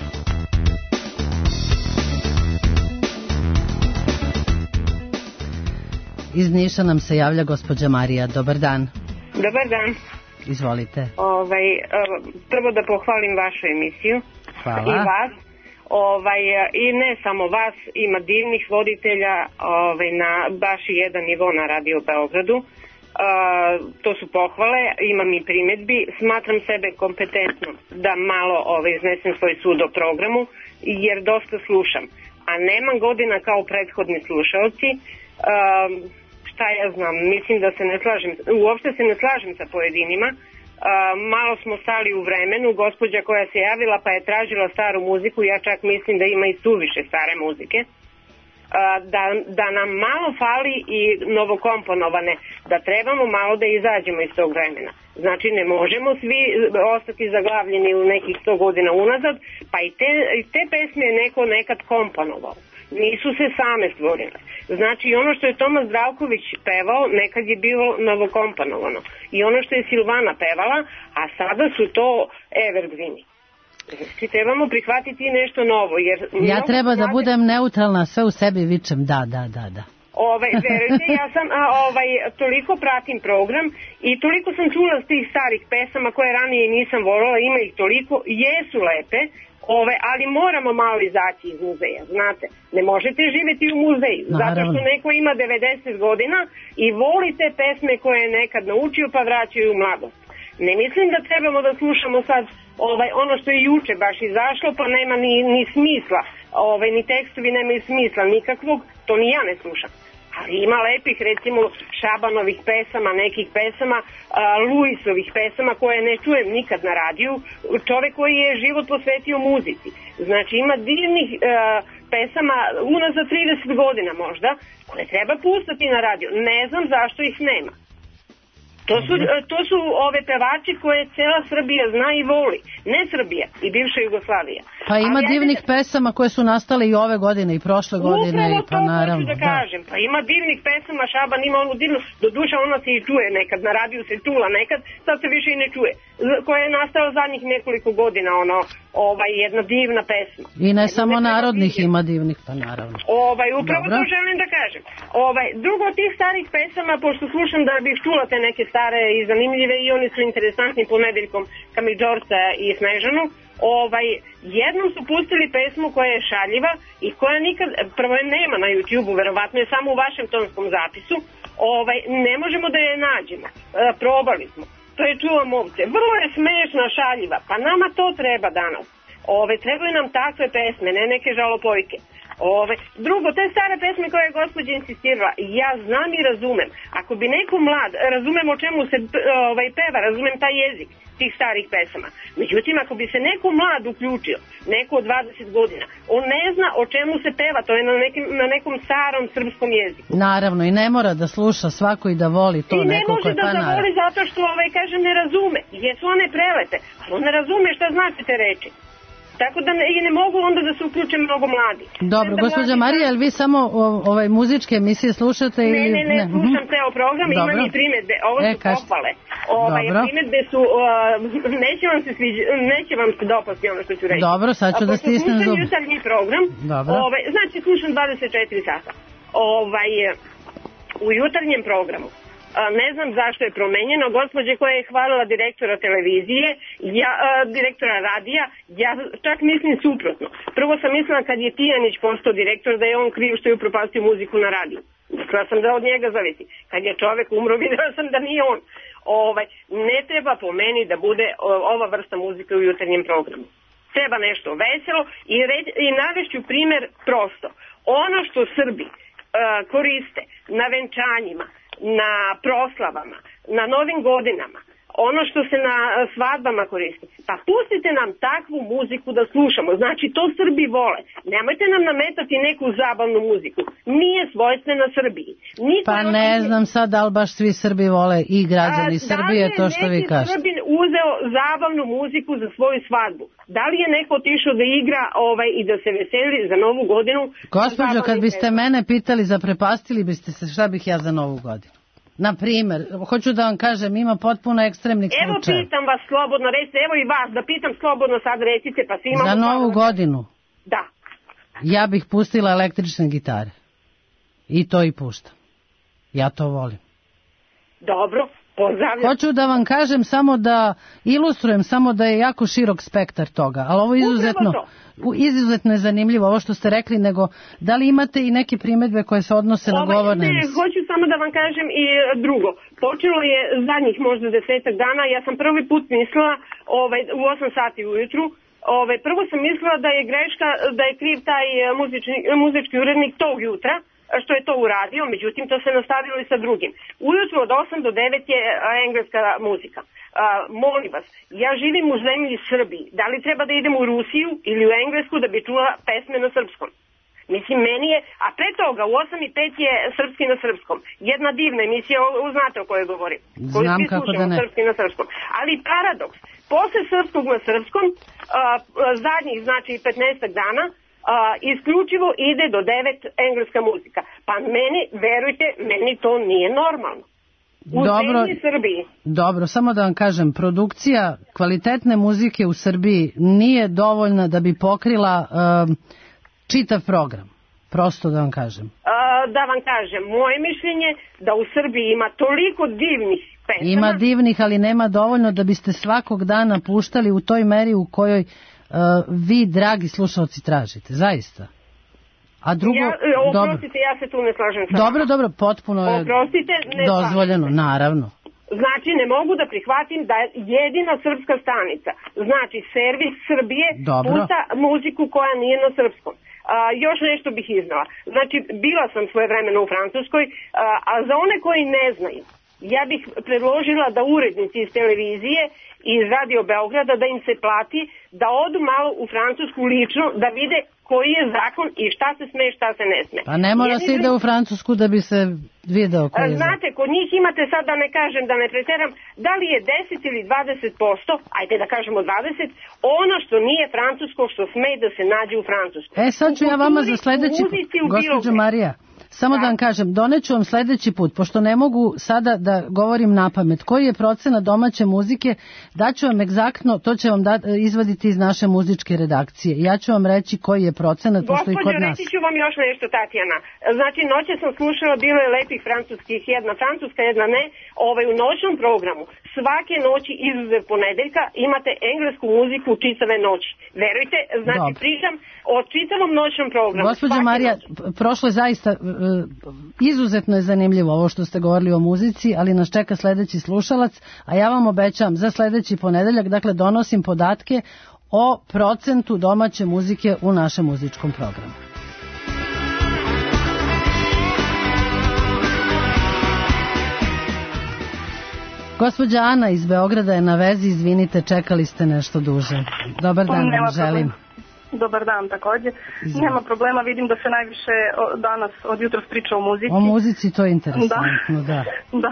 Iz Niša nam se javlja gospođa Marija. Dobar dan. Dobar dan. Izvolite. Ovaj, prvo da pohvalim vašu emisiju. Hvala. I vas. Ovaj, i ne samo vas, ima divnih voditelja ovaj, na baš jedan nivo na Radio Beogradu. Uh, to su pohvale, imam i primjedbi, smatram sebe kompetentno da malo ovaj, iznesem svoj sud o programu, jer dosta slušam, a nemam godina kao prethodni slušalci. Uh, šta ja znam, mislim da se ne slažem, uopšte se ne slažem sa pojedinima. Uh, malo smo stali u vremenu, gospođa koja se javila pa je tražila staru muziku, ja čak mislim da ima i suviše stare muzike. Da, da nam malo fali i novokomponovane, da trebamo malo da izađemo iz tog vremena. Znači ne možemo svi ostati zaglavljeni u nekih sto godina unazad, pa i te, i te pesme je neko nekad komponovao. Nisu se same stvorile. Znači ono što je Toma Zdravković pevao nekad je bilo novokomponovano. I ono što je Silvana pevala, a sada su to evergreeni. Znači, trebamo prihvatiti nešto novo. Jer ja treba da budem neutralna, sve u sebi vičem da, da, da, da. Ovaj, verujte, ja sam a, ovaj, toliko pratim program i toliko sam čula s tih starih pesama koje ranije nisam volila, ima ih toliko, jesu lepe, ove, ali moramo malo izaći iz muzeja, znate. Ne možete živjeti u muzeju, no, zato što neko ima devedeset godina i voli te pesme koje je nekad naučio pa vraćaju u mladost. Ne mislim da trebamo da slušamo sad ovaj, ono što je juče baš izašlo, pa nema ni, ni smisla, ovaj, ni tekstovi nemaju smisla nikakvog, to ni ja ne slušam. Ali ima lepih, recimo, Šabanovih pesama, nekih pesama, a, Luisovih pesama koje ne čujem nikad na radiju, čovek koji je život posvetio muzici. Znači ima divnih a, pesama unazad trideset godina možda, koje treba pustati na radiju. Ne znam zašto ih nema. To su, to su ove pevači koje cela Srbija zna i voli. Ne Srbija i bivša Jugoslavija. Pa ima ali divnih ja... pesama koje su nastale i ove godine i prošle godine. Upravo i pa to naravno, hoću da, da kažem. Pa ima divnih pesama, Šaban ima onu divnu, do duša ona se i čuje nekad, na radiju se čula nekad, sad se više i ne čuje. Koja je nastala zadnjih nekoliko godina, ono, ovaj, jedna divna pesma. I ne jedna samo narodnih divna. Ima divnih, pa naravno. Ovaj, upravo Dobro. To želim da kažem. Ovaj, drugo od tih starih pesama, pošto slušam da bih čula te neke stare i zanimljive i oni su interesantni ponedeljkom Kamidžorca i Snežanu, ovaj, jednom su pustili pesmu koja je šaljiva i koja nikad, prvo je nema na YouTube-u, verovatno je samo u vašem tonskom zapisu, ovaj, ne možemo da je nađemo. E, probali smo. To je Čuvam ovce. Vrlo je smešna, šaljiva. Pa nama to treba danas. Ove, trebaju nam takve pesme, ne neke žalopojke. Ove, drugo, te stare pesme koje je gospođa insistirala, ja znam i razumem. Ako bi neko mlad, razumem o čemu se ovaj, peva, razumem taj jezik tih starih pesama. Međutim, ako bi se neko mlad uključio, neko od dvadeset godina, on ne zna o čemu se peva, to je na, nekim, na nekom starom srpskom jeziku. Naravno, i ne mora da sluša svako i da voli to I neko koje pa ne može da zavoli zato što, ovaj, kažem, ne razume. Jesu one prelepe, ali on ne razume šta znači te reči. Tako da ne, ne mogu onda da se uključe mnogo mladi. Dobro, gospođa Marija, jel vi samo o, ovaj muzičke emisije slušate? Ne, ili... ne, ne, ne slušam ceo program i imam i primjedbe. Ovo e, su pohvale. Ovaj, primedbe su, uh, neće vam se sviđa, neće vam se dopasti ono što ću reći. Dobro, sad ću da stisnem zub. Jutarnji program, ovaj, znači slušam dvadeset četiri sata. Ovaj, u jutarnjem programu, ne znam zašto je promenjeno, gospođe koja je hvalila direktora televizije, ja, a, direktora radija, ja čak mislim suprotno. Prvo sam mislila kad je Tijanić postao direktor da je on kriv što je upropastio muziku na radiju. Mislila sam da od njega zavisi. Kad je čovek umro, videla sam da nije on. Ovaj, ne treba po meni da bude ova vrsta muzike u jutarnjem programu. Treba nešto veselo i, reći, i navešću primer prosto. Ono što Srbi uh, koriste na venčanjima, na proslavama, na novim godinama, ono što se na svadbama koristi, pa pustite nam takvu muziku da slušamo. Znači, to Srbi vole. Nemojte nam nametati neku zabavnu muziku. Nije svojstvena Srbiji. Niko pa ne je... znam sad da li baš svi Srbi vole i građani A, Srbije, to što vi kažete. Da li je neki Srbin uzeo zabavnu muziku za svoju svadbu? Da li je neko otišao da igra ovaj, i da se veseli za novu godinu? Gospođo, kad biste pesma. mene pitali, zaprepastili biste se šta bih ja za novu godinu. Na primjer, hoću da vam kažem, ima potpuno ekstremnih slučaja. Evo pitam vas slobodno, recite, evo i vas, da pitam slobodno sad, recite, pa svi imamo... Za novu godinu? Da. Ja bih pustila električne gitare. I to i puštam. Ja to volim. Dobro, pozdravljam. Hoću da vam kažem samo da ilustrujem, samo da je jako širok spektar toga, ali ovo je izuzetno... izuzetno je zanimljivo ovo što ste rekli, nego da li imate i neke primedbe koje se odnose na govorne emisije? Hoću samo da vam kažem i drugo. Počelo je zadnjih možda desetak dana, ja sam prvi put mislila ovaj, u osam sati ujutru, ovaj, prvo sam mislila da je greška, da je kriv taj muzični, muzički urednik tog jutra, što je to uradio, međutim to se nastavilo i sa drugim. Ujutro od osam do devet je engleska muzika. Uh, molim vas, ja živim u zemlji Srbiji, da li treba da idem u Rusiju ili u Englesku da bi čula pesme na srpskom? Mislim, meni je, a pre toga u osam i pet je srpski na srpskom. Jedna divna emisija, znate o kojoj govorim. Znam kako da ne. Srpski na srpskom. Ali paradoks, posle srpskog na srpskom, uh, zadnjih znači petnaestak dana, uh, isključivo ide do devet engleska muzika. Pa meni, verujte, meni to nije normalno. U dobro, zemlji Srbiji. Dobro, samo da vam kažem, produkcija kvalitetne muzike u Srbiji nije dovoljna da bi pokrila uh, čitav program. Prosto da vam kažem. Uh, da vam kažem, moje mišljenje da u Srbiji ima toliko divnih pesama. Ima divnih, ali nema dovoljno da biste svakog dana puštali u toj meri u kojoj uh, vi, dragi slušalci, tražite. Zaista. A drugo, ja, oprostite, dobro. Ja se tu ne slažem sa Dobro, vama. dobro, potpuno je oprostite, ne dozvoljeno, slažem. Naravno. Znači, ne mogu da prihvatim da jedina srpska stanica, znači servis Srbije, dobro. pušta muziku koja nije na srpskom. A, još nešto bih iznala. Znači, bila sam svoje vremena u Francuskoj, a, a za one koji ne znaju, ja bih predložila da urednici iz televizije i iz Radio Beograda da im se plati da odu malo u Francusku lično da vide koji je zakon i šta se sme i šta se ne sme. Pa ne mora se ide u Francusku da bi se video koji je. Znate, kod njih imate sad, da ne kažem, da ne preteram, da li je deset ili dvadeset posto, ajde da kažemo dvadeset, ono što nije francusko, što sme da se nađe u Francusku. E, sad ću ja vama za sledeći put, gospođo Marija, samo da. da vam kažem, doneću vam sledeći put, pošto ne mogu sada da govorim na pamet, koji je procenat domaće muzike, daću vam egzaktno, to će vam da, izvaditi iz naše muzičke redakcije. Ja ću vam reći koji je procenat, pošto i kod nas. Gospođo, reći ću vam još nešto, Tatjana. Znači, noće sam slušala, bilo je lepih francuskih, jedna francuska, jedna ne, ovaj, u noćnom programu. Svake noći, izuzev ponedeljka, imate englesku muziku čitave noći. Verujte, znači, Dobre. pričam o čitavom noćnom programu. Gospođo Marija, prošlo je zaista izuzetno je zanimljivo ovo što ste govorili o muzici, ali nas čeka sledeći slušalac, a ja vam obećam za sledeći ponedeljak, dakle donosim podatke o procentu domaće muzike u našem muzičkom programu. Gospođa Ana iz Beograda je na vezi, izvinite, čekali ste nešto duže. Dobar dan vam želim. Dobar dan takođe. Izvim. Nema problema, vidim da se najviše danas od jutra priča o muzici. O muzici, to je interesantno, da. Da. da.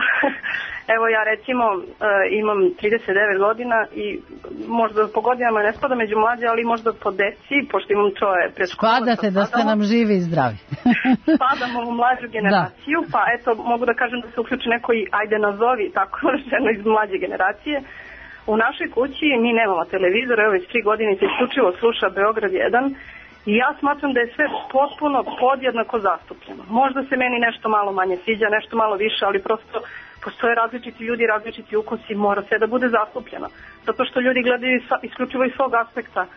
Evo ja recimo imam trideset devet godina i možda po godinama ne spada među mlađe, ali možda po deci, pošto imam troje predškola. Spadate da ste nam živi i zdravi. Spadamo u mlađu generaciju, da. Pa eto mogu da kažem da se uključi neko i ajde nazovi tako ženo iz mlađe generacije. U našoj kući mi nemamo televizor, evo već tri godine se isključivo sluša Beograd jedan i ja smatram da je sve potpuno podjednako zastupljeno. Možda se meni nešto malo manje sviđa, nešto malo više, ali prosto postoje različiti ljudi, različiti ukusi, mora sve da bude zastupljeno. Zato što ljudi gledaju isključivo iz svog aspekta. E,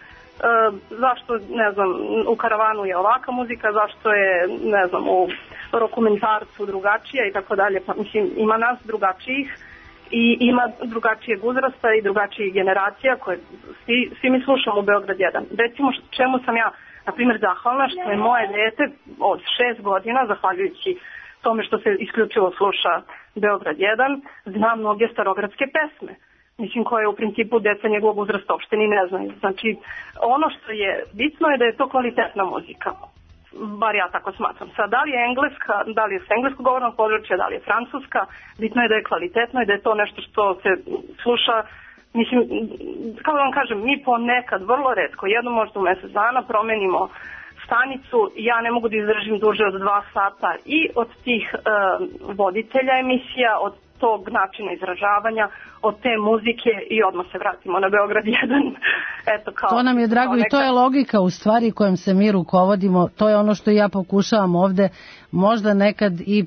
zašto, ne znam, u karavanu je ovaka muzika, zašto je, ne znam, u dokumentarcu drugačija i tako dalje. Pa, mislim, ima nas drugačijih i ima drugačijeg uzrasta i drugačijih generacija koje svi, svi mi slušamo u Beograd jedan. Recimo čemu sam ja, na primjer, zahvalna što je moje dete od šest godina, zahvaljujući tome što se isključivo sluša Beograd jedan, zna mnoge starogradske pesme. Mislim, koje u principu deca njegovog uzrasta uopšte ni ne znaju. Znači, ono što je bitno je da je to kvalitetna muzika. Bar ja tako smatram. Sad, da li je engleska, da li je s engleskog govornog područja, da li je francuska, bitno je da je kvalitetno i da je to nešto što se sluša. Mislim, kako da vam kažem, mi ponekad, vrlo retko, jednom možda u mesec dana promenimo stanicu, ja ne mogu da izdržim duže od dva sata i od tih uh, voditelja emisija, od tog načina izražavanja, od te muzike i odmah se vratimo na Beograd jedan. Eto, kao, to nam je drago neka... i to je logika u stvari kojom se mi rukovodimo, to je ono što ja pokušavam ovde, možda nekad i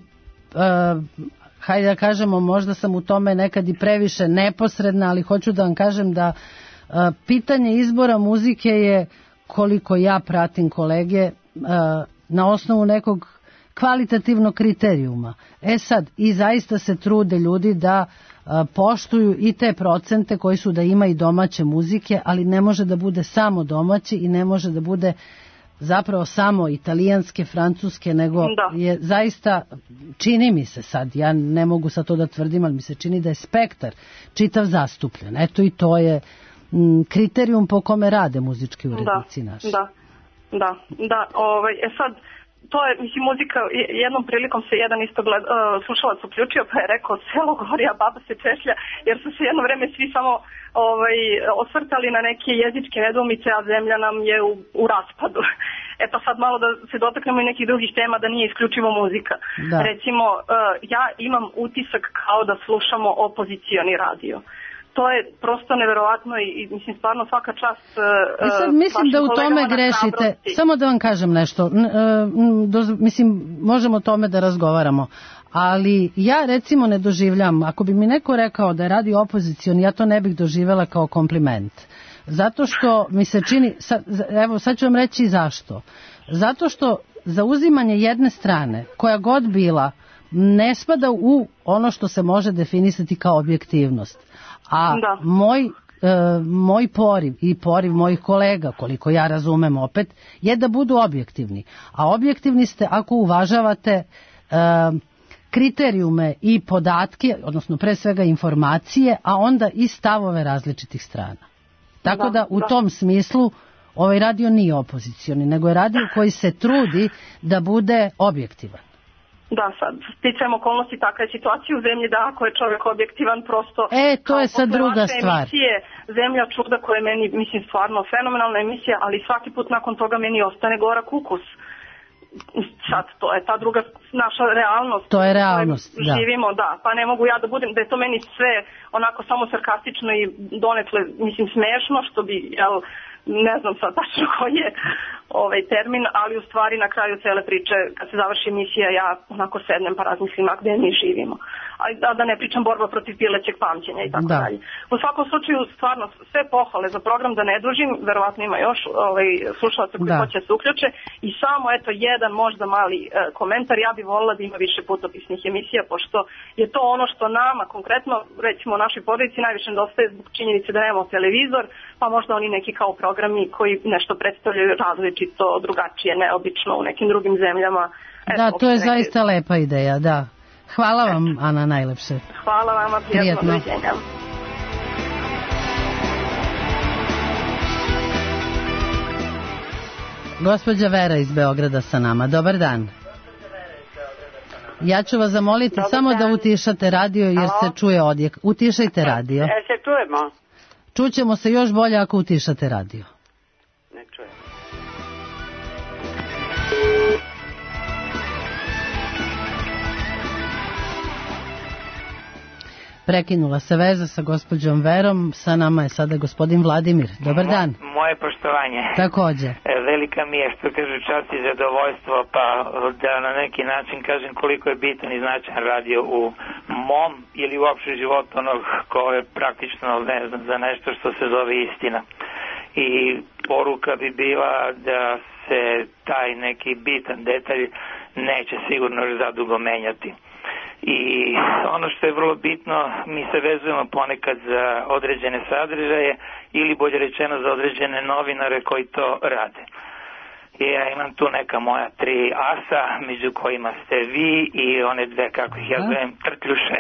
uh, hajde da kažemo, možda sam u tome nekad i previše neposredna, ali hoću da vam kažem da uh, pitanje izbora muzike je, koliko ja pratim kolege, na osnovu nekog kvalitativnog kriterijuma. E sad, i zaista se trude ljudi da poštuju i te procente koji su da ima i domaće muzike, ali ne može da bude samo domaći i ne može da bude zapravo samo italijanske, francuske, nego da. Je zaista, čini mi se sad, ja ne mogu sad to da tvrdim, ali mi se čini da je spektar čitav zastupljen. Eto i to je kriterijum po kome rade muzički urednici naši. Da, da, da. Ovaj, e sad, to je, mislim, muzika, jednom prilikom se jedan isto gled, uh, slušalac uključio pa je rekao selo gori, a baba se češlja, jer su se jedno vreme svi samo ovaj, osvrtali na neke jezičke nedoumice, a zemlja nam je u, u raspadu. E pa sad malo da se dotaknemo i nekih drugih tema, da nije isključivo muzika. Da. Recimo, uh, ja imam utisak kao da slušamo opozicioni radio. To je prosto neverovatno i, i mislim stvarno svaka čast. Uh, e sad mislim da u tome grešite. Hrabrosti. Samo da vam kažem nešto. Uh, do, mislim, možemo o tome da razgovaramo. Ali ja recimo ne doživljam, ako bi mi neko rekao da je radio opozicion, ja to ne bih doživjela kao kompliment. Zato što mi se čini, sad, evo sad ću vam reći zašto. Zato što zauzimanje jedne strane, koja god bila, ne spada u ono što se može definisati kao objektivnost. A da. moj, e, moj poriv i poriv mojih kolega, koliko ja razumem opet, je da budu objektivni. A objektivni ste ako uvažavate e, kriterijume i podatke, odnosno pre svega informacije, a onda i stavove različitih strana. Tako da, da u da. tom smislu ovaj radio nije opozicioni, nego je radio koji se trudi da bude objektivan. Da, sad, sticajem okolnosti, takva je situacija u zemlji, da ako je čovjek objektivan, prosto... E, to je sad druga stvar. Emisije, Zemlja čuda, koja je meni, mislim, stvarno fenomenalna emisija, ali svaki put nakon toga meni ostane gorak ukus. Sad, to je ta druga naša realnost. To je realnost, da. Živimo, da, pa ne mogu ja da budem, da je to meni sve onako samo sarkastično i donekle, mislim, smešno, što bi, jel, ne znam sad tačno koji je ovaj termin, ali u stvari na kraju cele priče, kad se završi emisija, ja onako sednem pa razmislim, a gde mi živimo. A da, da ne pričam borba protiv pilećeg pamćenja i tako da. dalje. U svakom slučaju, stvarno, sve pohvale za program, da ne dužim, verovatno ima još ovaj, slušalaca koji da. hoće se uključe. I samo, eto, jedan možda mali uh, komentar, ja bih volila da ima više putopisnih emisija, pošto je to ono što nama, konkretno, recimo u našoj porodici, najviše nedostaje zbog činjenice da nemamo televizor, pa možda oni neki kao programi koji nešto predstavljaju različito, drugačije, neobično u nekim drugim zemljama. Eto, da, to je neke... zaista lepa ideja, da. Hvala vam, Eto. Ana, najlepše. Hvala vama, prijatno, doviđenja. Gospođa Vera iz Beograda sa nama. Dobar dan. Ja ću vas zamoliti Dobar samo dan. Da utišate radio jer Alo? Se čuje odjek. Utišajte radio. E, se čujemo? Čućemo se još bolje ako utišate radio. Ne čujem. Prekinula se veza sa gospođom Verom, sa nama je sada gospodin Vladimir. Dobar Mo, dan. Moje poštovanje. Također. Velika mi je što kaže čast i zadovoljstvo, pa da na neki način kažem koliko je bitan i značajan radio u mom ili uopšte životu onog ko je praktično ne znam za nešto što se zove istina. I poruka bi bila da se taj neki bitan detalj neće sigurno još zadugo menjati. I ono što je vrlo bitno, mi se vezujemo ponekad za određene sadržaje ili bolje rečeno za određene novinare koji to rade. I ja imam tu neka moja tri asa, među kojima ste vi i one dve, kako ih ja zovem, trtljuše.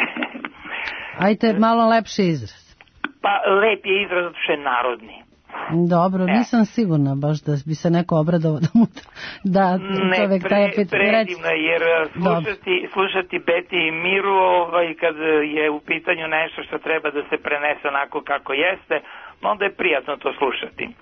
Ajte, malo lepši izraz. Pa lep je izraz zato što je narodni. Dobro, e. nisam sigurna baš da bi se neko obradovao da mu da čovjek ne, taj pre, predivno je jer slušati, slušati Beti i Miru ovaj, kad je u pitanju nešto što treba da se prenese onako kako jeste, onda je prijatno to slušati. E,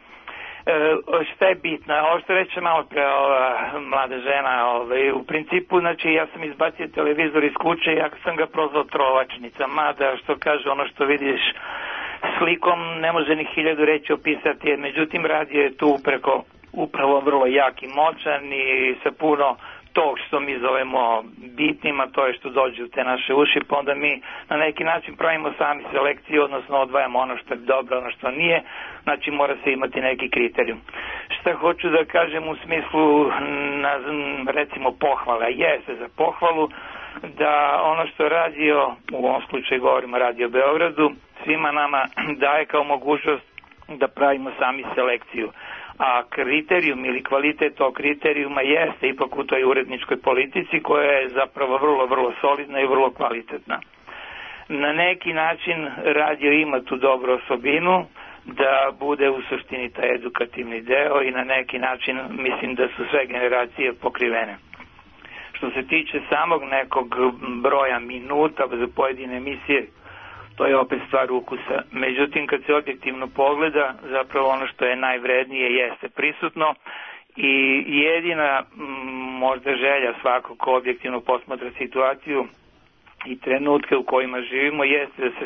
šta je bitno? Ovo što reče malo pre ova mlada žena, ovaj, u principu, znači ja sam izbacio televizor iz kuće i ja sam ga prozvao trovačnica, mada što kaže ono što vidiš slikom ne može ni hiljadu reći opisati, međutim radio je tu preko upravo vrlo jak i moćan i sa puno tog što mi zovemo bitnima, to je što dođe u te naše uši, pa onda mi na neki način pravimo sami selekciju, odnosno odvajamo ono što je dobro, ono što nije, znači mora se imati neki kriterijum. Šta hoću da kažem u smislu na, recimo pohvala, jeste za pohvalu da ono što radio, u ovom slučaju govorimo Radio Beogradu, svima nama daje kao mogućnost da pravimo sami selekciju. A kriterijum ili kvalitet tog kriterijuma jeste ipak u toj uredničkoj politici koja je zapravo vrlo, vrlo solidna i vrlo kvalitetna. Na neki način radio ima tu dobru osobinu da bude u suštini taj edukativni deo i na neki način mislim da su sve generacije pokrivene. Što se tiče samog nekog broja minuta za pojedine emisije, to je opet stvar ukusa. Međutim, kad se objektivno pogleda, zapravo ono što je najvrednije jeste prisutno i jedina možda želja svako ko objektivno posmatra situaciju i trenutke u kojima živimo jeste da se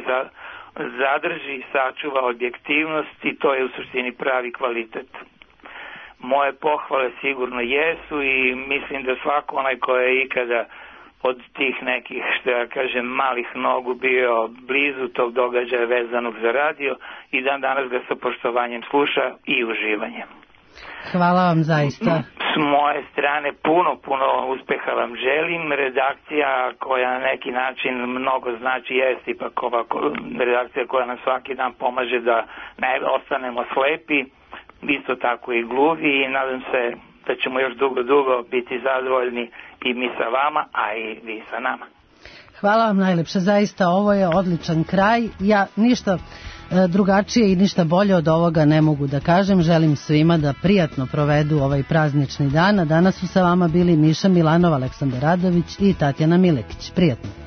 zadrži i sačuva objektivnost i to je u suštini pravi kvalitet. Moje pohvale sigurno jesu i mislim da svako onaj ko je ikada od tih nekih, što ja kažem, malih nogu bio blizu tog događaja vezanog za radio i dan danas ga sa poštovanjem sluša i uživanjem. Hvala vam zaista. S moje strane puno, puno uspeha vam želim. Redakcija koja na neki način mnogo znači jest ipak ovako redakcija koja nam svaki dan pomaže da ne ostanemo slepi, isto tako i gluvi i nadam se da ćemo još dugo, dugo biti zadovoljni i mi sa vama, a i vi sa nama. Hvala vam najlepše, zaista ovo je odličan kraj. Ja ništa drugačije i ništa bolje od ovoga ne mogu da kažem. Želim svima da prijatno provedu ovaj praznični dan, a danas su sa vama bili Miša Milanov, Aleksandar Radović i Tatjana Milekić. Prijatno.